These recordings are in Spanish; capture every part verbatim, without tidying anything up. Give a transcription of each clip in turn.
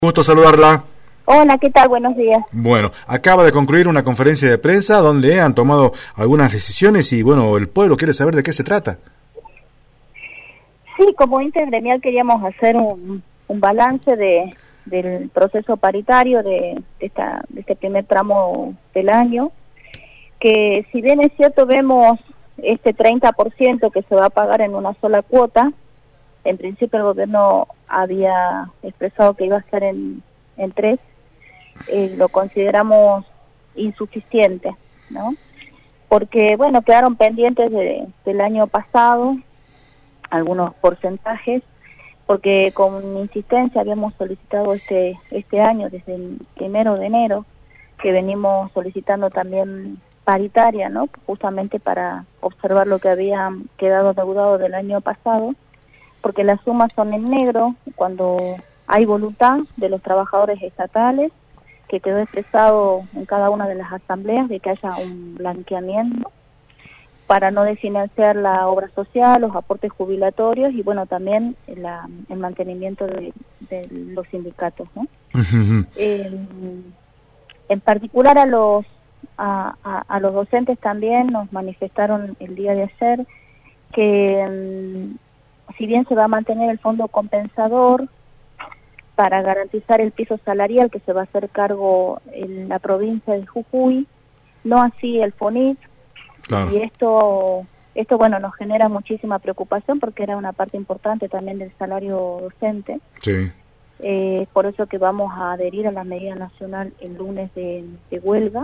Gusto saludarla. Hola, ¿qué tal? Buenos días. Bueno, acaba de concluir una conferencia de prensa donde han tomado algunas decisiones y, bueno, el pueblo quiere saber de qué se trata. Sí, como intergremial queríamos hacer un, un balance de, del proceso paritario de, de, esta, de este primer tramo del año, que si bien es cierto vemos este treinta por ciento que se va a pagar en una sola cuota. En principio el gobierno había expresado que iba a ser en, en tres, eh, lo consideramos insuficiente, ¿no? Porque, bueno, quedaron pendientes de, del año pasado algunos porcentajes, porque con insistencia habíamos solicitado este, este año, desde el primero de enero, que venimos solicitando también paritaria, ¿no? Justamente para observar lo que había quedado adeudado del año pasado, porque las sumas son en negro cuando hay voluntad de los trabajadores estatales, que quedó expresado en cada una de las asambleas de que haya un blanqueamiento para no desfinanciar la obra social, los aportes jubilatorios y, bueno, también la, el mantenimiento de, de los sindicatos, ¿no? Uh-huh. eh, en particular a los a, a, a los docentes también nos manifestaron el día de ayer que um, si bien se va a mantener el fondo compensador para garantizar el piso salarial que se va a hacer cargo en la provincia de Jujuy, no así el FONIT, claro. Y esto, esto bueno, nos genera muchísima preocupación porque era una parte importante también del salario docente. Sí. Eh, por eso que vamos a adherir a la medida nacional el lunes de, de huelga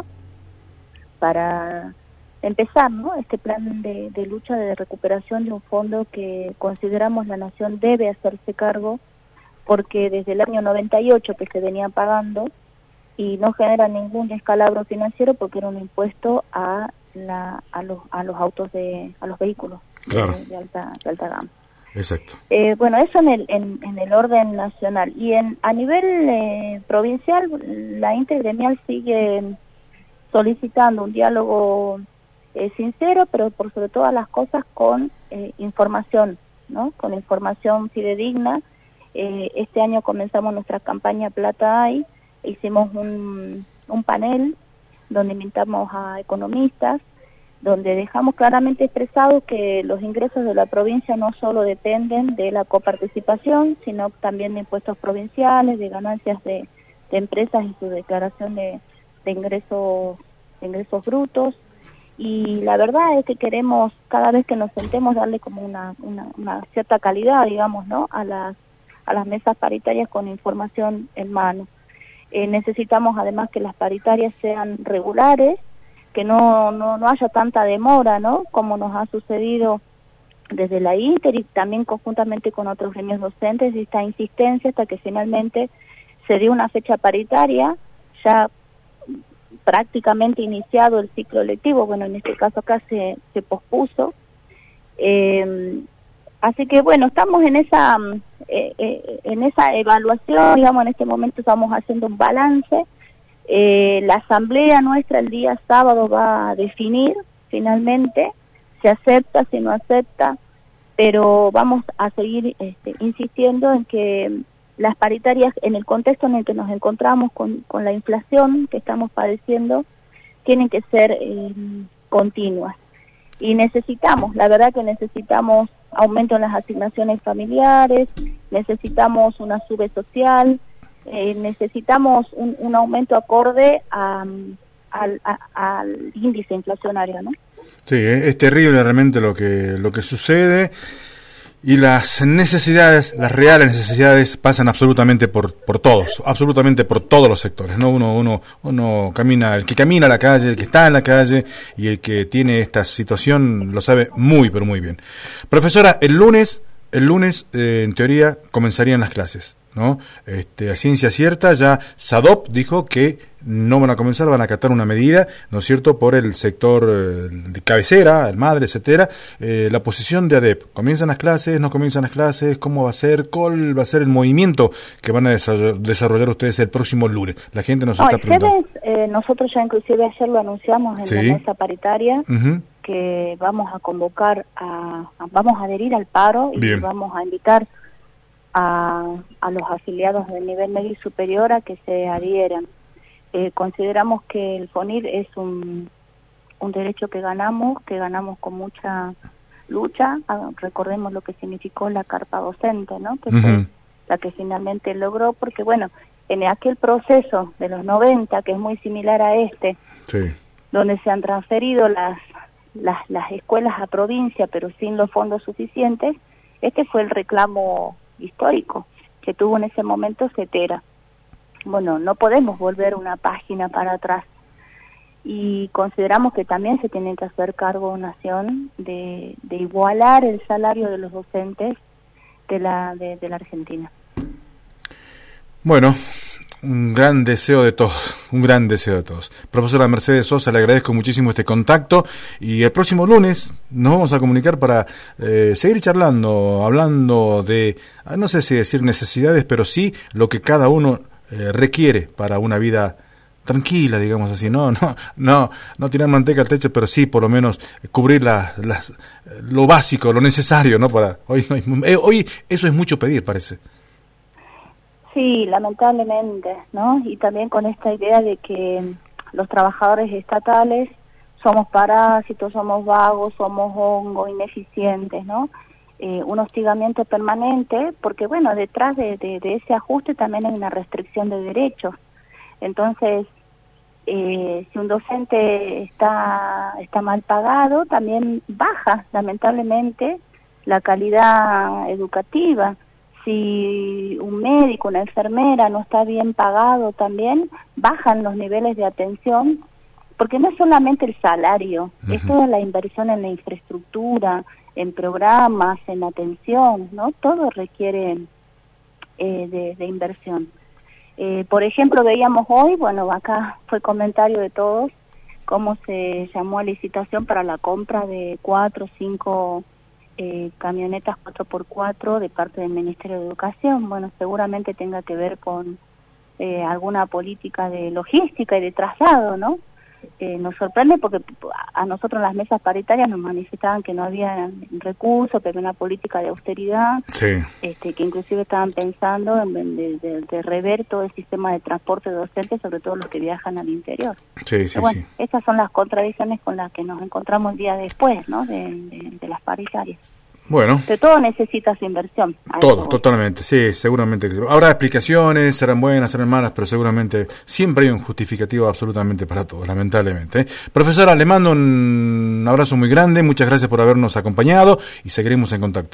para empezar, ¿no? Este plan de, de lucha de recuperación de un fondo que consideramos la nación debe hacerse cargo, porque desde el año noventa y ocho que se venía pagando y no genera ningún descalabro financiero porque era un impuesto a la a los a los autos de a los vehículos, claro. de, de alta de alta gama. Exacto. Eh, bueno, eso en el en, en el orden nacional y en a nivel eh, provincial la intergremial sigue solicitando un diálogo Eh, sincero, pero por sobre todas las cosas con eh, información, ¿no? Con información fidedigna. Eh, este año comenzamos nuestra campaña Plata Hay, hicimos un, un panel donde invitamos a economistas, donde dejamos claramente expresado que los ingresos de la provincia no solo dependen de la coparticipación, sino también de impuestos provinciales, de ganancias de, de empresas y su declaración de, de ingresos, de ingresos brutos. Y la verdad es que queremos cada vez que nos sentemos darle como una, una, una cierta calidad, digamos, ¿no? a las a las mesas paritarias con información en mano. Eh, necesitamos además que las paritarias sean regulares, que no, no no haya tanta demora, ¿no? Como nos ha sucedido desde la Inter y también conjuntamente con otros gremios docentes, y esta insistencia hasta que finalmente se dio una fecha paritaria, ya prácticamente iniciado el ciclo lectivo, bueno, en este caso acá se, se pospuso. Eh, así que, bueno, estamos en esa eh, eh, en esa evaluación, digamos, en este momento estamos haciendo un balance. Eh, la asamblea nuestra el día sábado va a definir finalmente si acepta, si no acepta, pero vamos a seguir este, insistiendo en que las paritarias, en el contexto en el que nos encontramos con, con la inflación que estamos padeciendo, tienen que ser eh, continuas. Y necesitamos, la verdad que necesitamos aumento en las asignaciones familiares, necesitamos una sube social, eh, necesitamos un, un aumento acorde a, al, a, al índice inflacionario, ¿no? Sí, es terrible realmente lo que lo que sucede. Y las necesidades, las reales necesidades pasan absolutamente por por todos, absolutamente por todos los sectores, ¿no? Uno uno uno camina, el que camina a la calle, el que está en la calle y el que tiene esta situación lo sabe muy pero muy bien. Profesora, el lunes el lunes eh, en teoría comenzarían las clases, ¿no? Este, a ciencia cierta ya SADOP dijo que no van a comenzar, van a acatar una medida, ¿no es cierto?, por el sector eh, de cabecera, el madre, etcétera. Eh, la posición de ADEP, ¿comienzan las clases, no comienzan las clases? ¿Cómo va a ser? ¿Cuál va a ser el movimiento que van a desarrollar, desarrollar ustedes el próximo lunes? La gente nos no, está preguntando. Eh, nosotros ya inclusive ayer lo anunciamos en ¿sí? la mesa paritaria, uh-huh. que vamos a convocar, a, a vamos a adherir al paro y Bien. vamos a invitar a, a los afiliados de nivel medio y superior a que se adhieran. Eh, consideramos que el FONIR es un, un derecho que ganamos, que ganamos con mucha lucha. Ah, recordemos lo que significó la carpa docente, ¿no? Que uh-huh. fue la que finalmente logró, porque bueno, en aquel proceso de los noventa, que es muy similar a este, sí. donde se han transferido las, las, las escuelas a provincia, pero sin los fondos suficientes, este fue el reclamo histórico que tuvo en ese momento CETERA. Bueno, no podemos volver una página para atrás y consideramos que también se tiene que hacer cargo Nación de, de igualar el salario de los docentes de la, de, de la Argentina. Bueno, un gran deseo de todos, un gran deseo de todos. Profesora Mercedes Sosa, le agradezco muchísimo este contacto y el próximo lunes nos vamos a comunicar para eh, seguir charlando, hablando de, no sé si decir necesidades, pero sí lo que cada uno eh, requiere para una vida tranquila, digamos así, no, no, no, no tirar manteca al techo, pero sí por lo menos cubrir las, las, lo básico, lo necesario, ¿no? Para hoy, hoy, hoy eso es mucho pedir, parece. Sí, lamentablemente, ¿no? Y también con esta idea de que los trabajadores estatales somos parásitos, somos vagos, somos hongos, ineficientes, ¿no? Eh, un hostigamiento permanente, porque bueno, detrás de, de, de ese ajuste también hay una restricción de derechos. Entonces, eh, si un docente está, está mal pagado, también baja, lamentablemente, la calidad educativa. Si un médico, una enfermera no está bien pagado también, bajan los niveles de atención, porque no es solamente el salario, uh-huh. es toda la inversión en la infraestructura, en programas, en atención, ¿no? Todo requiere eh, de, de inversión. Eh, por ejemplo, veíamos hoy, bueno, acá fue comentario de todos, cómo se llamó a licitación para la compra de cuatro o cinco Eh, camionetas cuatro por cuatro de parte del Ministerio de Educación. Bueno, seguramente tenga que ver con eh, alguna política de logística y de traslado, ¿no? Eh, nos sorprende porque a nosotros en las mesas paritarias nos manifestaban que no había recursos, que había una política de austeridad, sí. este, que inclusive estaban pensando en de, de, de rever todo el sistema de transporte docente, sobre todo los que viajan al interior. Sí, sí, bueno, sí. Esas son las contradicciones con las que nos encontramos el día después, ¿no? De, de, de las paritarias. Bueno. De todo necesita su inversión. Todo, totalmente, sí, seguramente. Habrá explicaciones, serán buenas, serán malas, pero seguramente siempre hay un justificativo absolutamente para todo, lamentablemente. ¿eh? Profesora, le mando un abrazo muy grande, muchas gracias por habernos acompañado y seguiremos en contacto.